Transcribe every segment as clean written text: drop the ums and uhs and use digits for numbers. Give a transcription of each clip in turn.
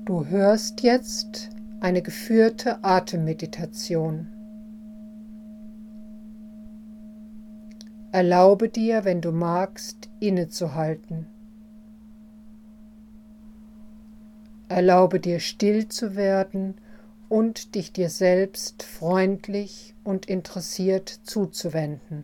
Du hörst jetzt eine geführte Atemmeditation. Erlaube dir, wenn du magst, innezuhalten. Erlaube dir, still zu werden und dich dir selbst freundlich und interessiert zuzuwenden.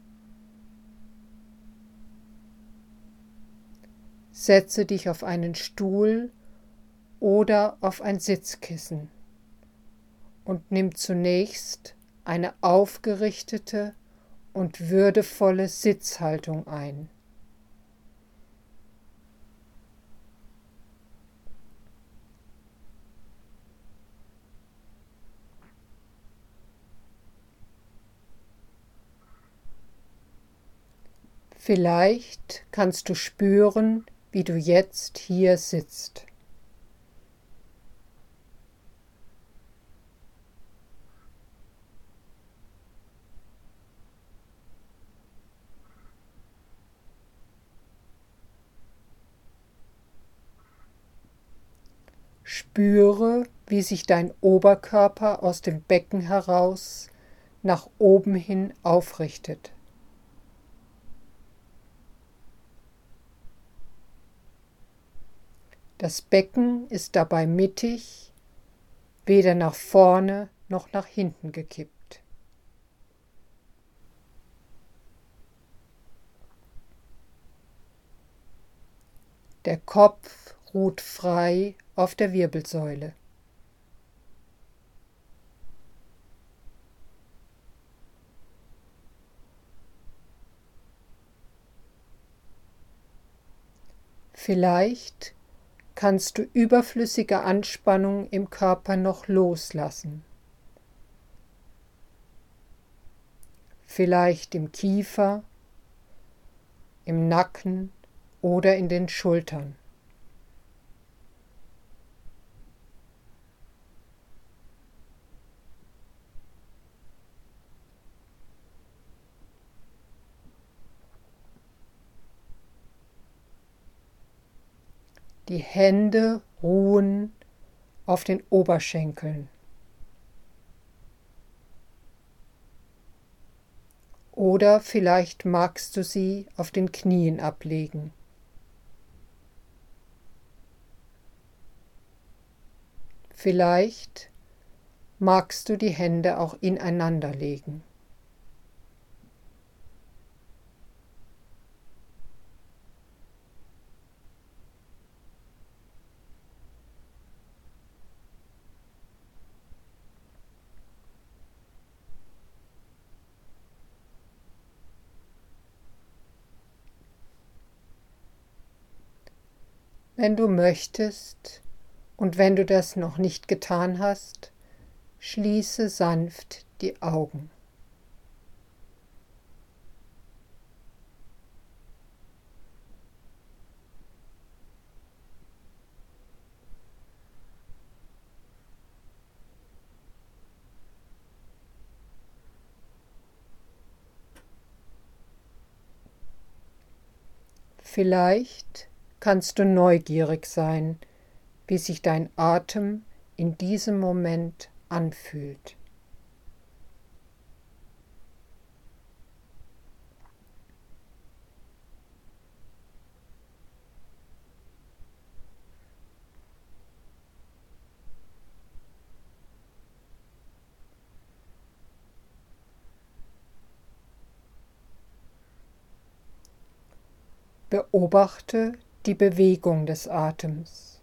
Setze dich auf einen Stuhl oder auf ein Sitzkissen und nimm zunächst eine aufgerichtete und würdevolle Sitzhaltung ein. Vielleicht kannst du spüren, wie du jetzt hier sitzt. Spüre, wie sich dein Oberkörper aus dem Becken heraus nach oben hin aufrichtet. Das Becken ist dabei mittig, weder nach vorne noch nach hinten gekippt. Der Kopf ruht frei auf der Wirbelsäule. Vielleicht kannst du überflüssige Anspannung im Körper noch loslassen. Vielleicht im Kiefer, im Nacken oder in den Schultern. Die Hände ruhen auf den Oberschenkeln. Oder vielleicht magst du sie auf den Knien ablegen. Vielleicht magst du die Hände auch ineinander legen. Wenn du möchtest und wenn du das noch nicht getan hast, schließe sanft die Augen. Vielleicht kannst du neugierig sein, wie sich dein Atem in diesem Moment anfühlt. Beobachte die Bewegung des Atems,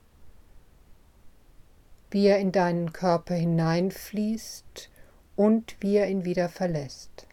wie er in deinen Körper hineinfließt und wie er ihn wieder verlässt.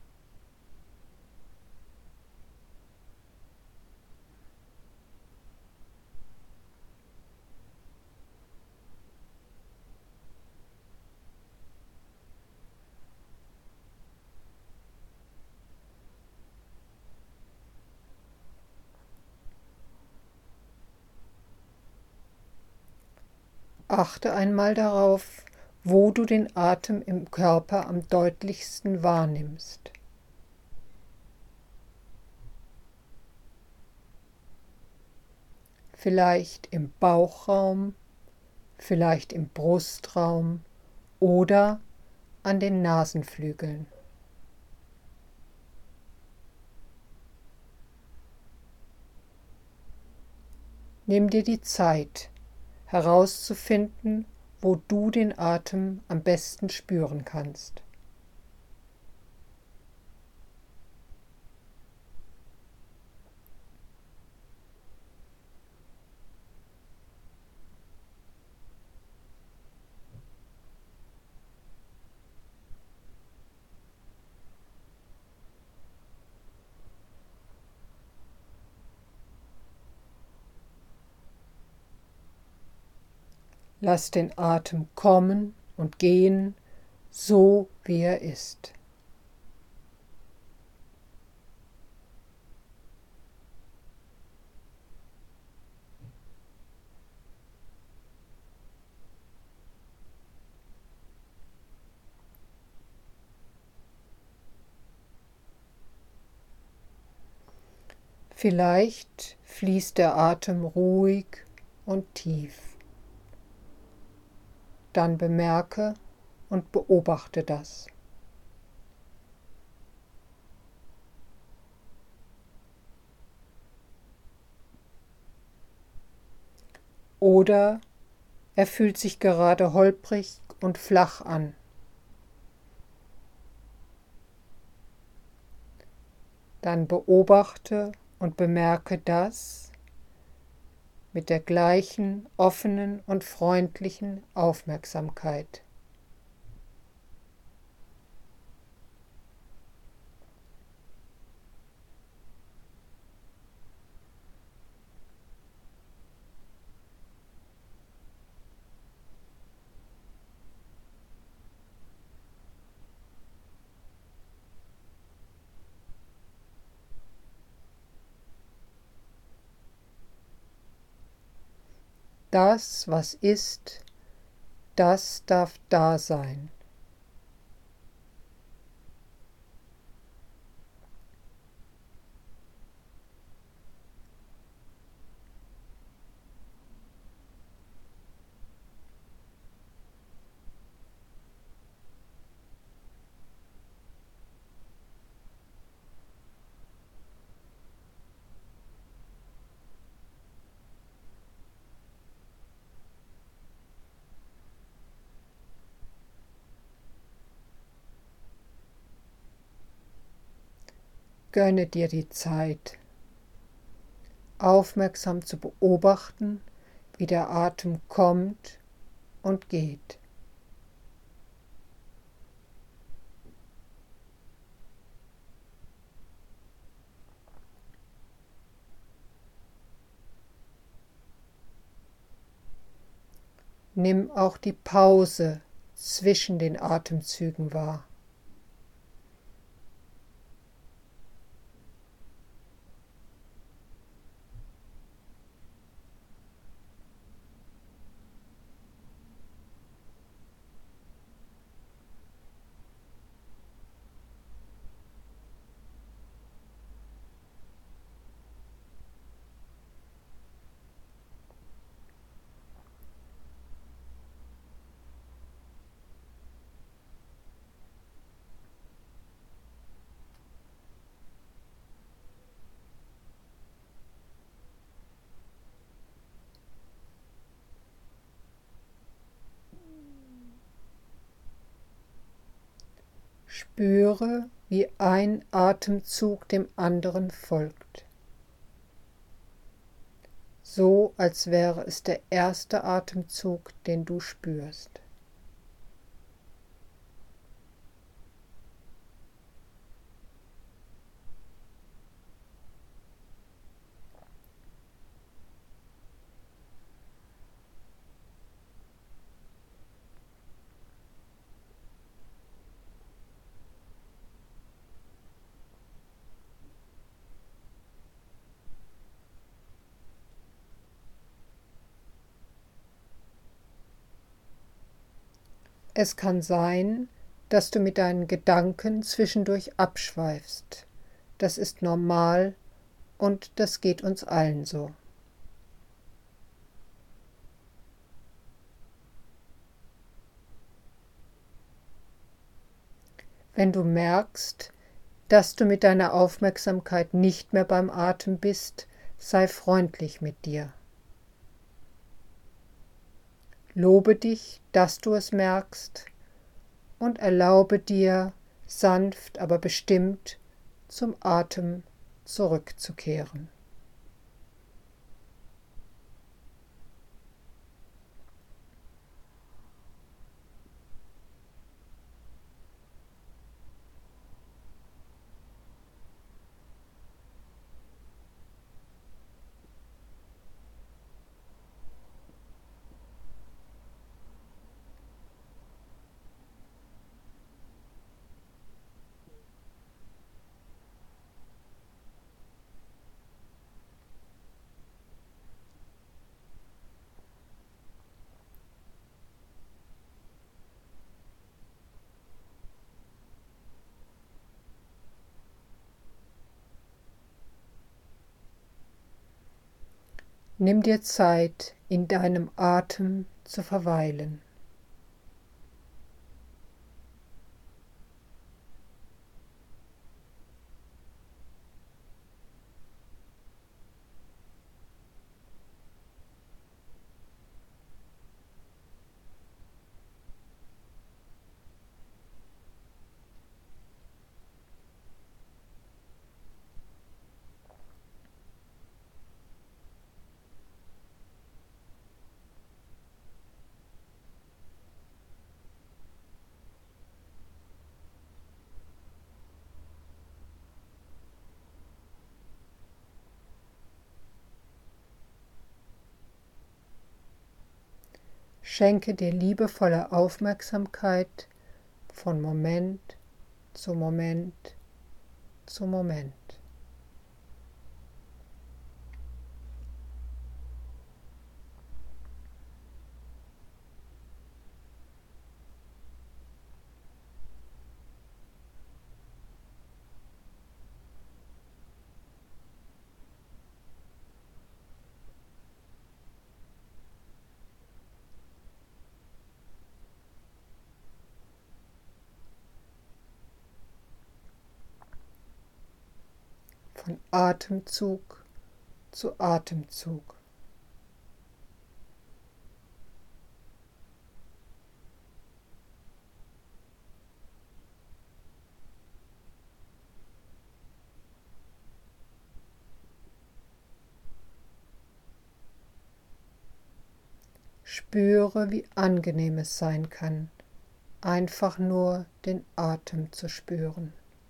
Achte einmal darauf, wo du den Atem im Körper am deutlichsten wahrnimmst. vielleicht im Bauchraum, vielleicht im Brustraum oder an den Nasenflügeln. Nimm dir die Zeit, herauszufinden, wo du den Atem am besten spüren kannst. Lass den Atem kommen und gehen, so wie er ist. Vielleicht fließt der Atem ruhig und tief. Dann bemerke und beobachte das. Oder er fühlt sich gerade holprig und flach an. Dann beobachte und bemerke das mit der gleichen offenen und freundlichen Aufmerksamkeit. Das, was ist, das darf da sein. Gönne dir die Zeit, aufmerksam zu beobachten, wie der Atem kommt und geht. Nimm auch die Pause zwischen den Atemzügen wahr. Spüre, wie ein Atemzug dem anderen folgt, so als wäre es der erste Atemzug, den du spürst. Es kann sein, dass du mit deinen Gedanken zwischendurch abschweifst. Das ist normal und das geht uns allen so. Wenn du merkst, dass du mit deiner Aufmerksamkeit nicht mehr beim Atem bist, sei freundlich mit dir. Lobe dich, dass du es merkst, und erlaube dir, sanft, aber bestimmt zum Atem zurückzukehren. Nimm dir Zeit, in deinem Atem zu verweilen. Schenke dir liebevolle Aufmerksamkeit von Moment zu Moment zu Moment. Von Atemzug zu Atemzug. Spüre, wie angenehm es sein kann, einfach nur den Atem zu spüren.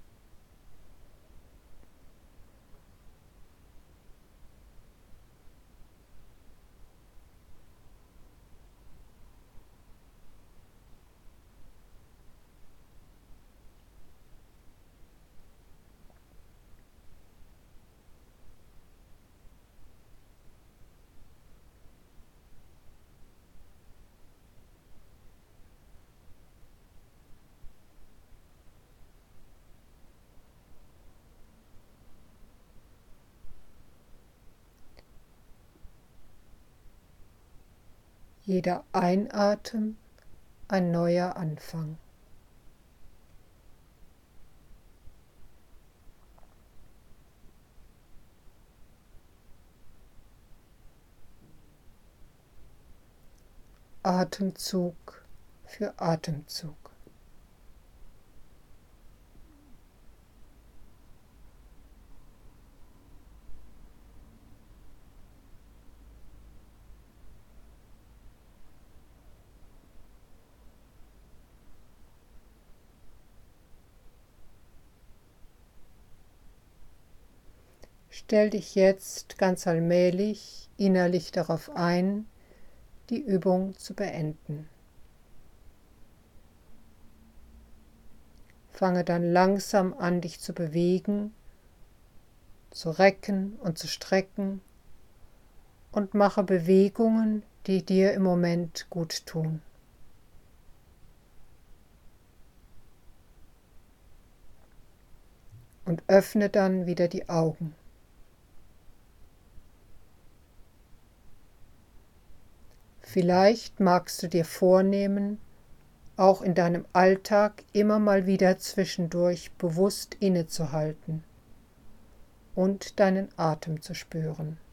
Jeder Einatmen ein neuer Anfang. Atemzug für Atemzug. Stell dich jetzt ganz allmählich innerlich darauf ein, die Übung zu beenden. Fange dann langsam an, dich zu bewegen, zu recken und zu strecken und mache Bewegungen, die dir im Moment gut tun. Und öffne dann wieder die Augen. Vielleicht magst du dir vornehmen, auch in deinem Alltag immer mal wieder zwischendurch bewusst innezuhalten und deinen Atem zu spüren.